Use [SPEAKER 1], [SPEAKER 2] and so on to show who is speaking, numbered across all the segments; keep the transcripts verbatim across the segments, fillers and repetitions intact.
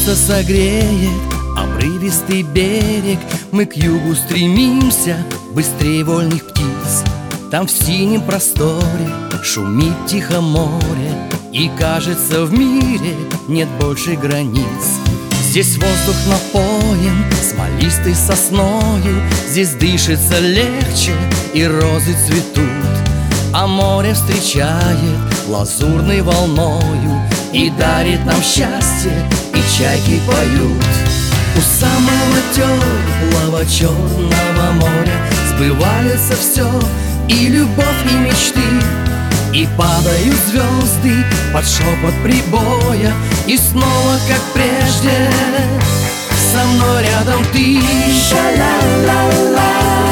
[SPEAKER 1] Солнце согреет обрывистый берег, мы к югу стремимся, быстрее вольных птиц. Там в синем просторе шумит тихо море, и кажется, в мире нет больше границ. Здесь воздух напоен смолистой сосною, здесь дышится легче и розы цветут, а море встречает лазурной волною и дарит нам счастье, и чайки поют. У самого теплого черного моря сбывается все, и любовь, и мечты, и падают звезды под шепот прибоя, и снова, как прежде, со мной рядом ты. Ша-ла-ла-ла,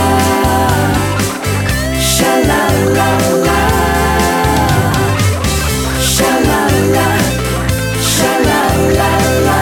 [SPEAKER 1] ша-ла-ла-ла, ша-ла-ла, ша-ла-ла-ла.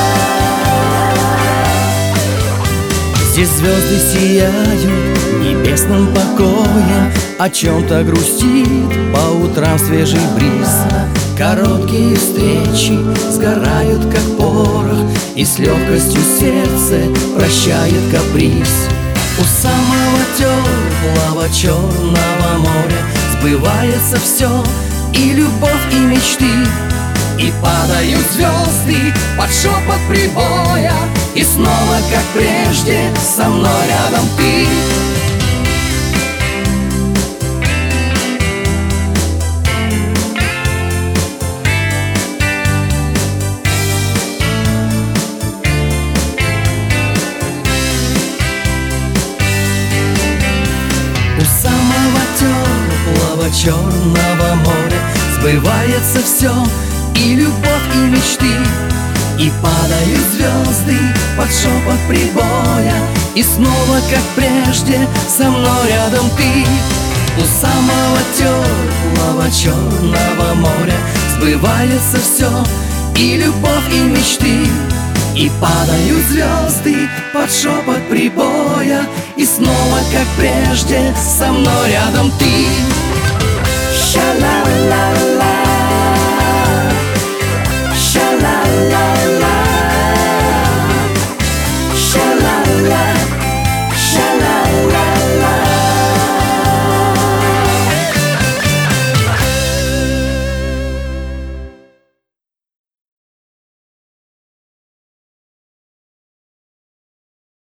[SPEAKER 1] Здесь звезды сияют небесным покоем, о чем-то грустит по утрам свежий бриз. Короткие встречи сгорают, как порох, и с легкостью сердце прощает каприз. У самого теплого черного моря сбывается все, и любовь, и мечты, и падают звезды под шепот прибоя, и снова, как прежде, со мной рядом ты. У самого теплого черного моря сбывается все, и любовь, и мечты, и падают звезды под шепот прибоя, и снова, как прежде, со мной рядом ты. У самого теплого черного моря сбывается все, и любовь, и мечты, и падают звезды под шепот прибоя, и снова, как прежде, со мной рядом ты. Ша-ла-ла-ла.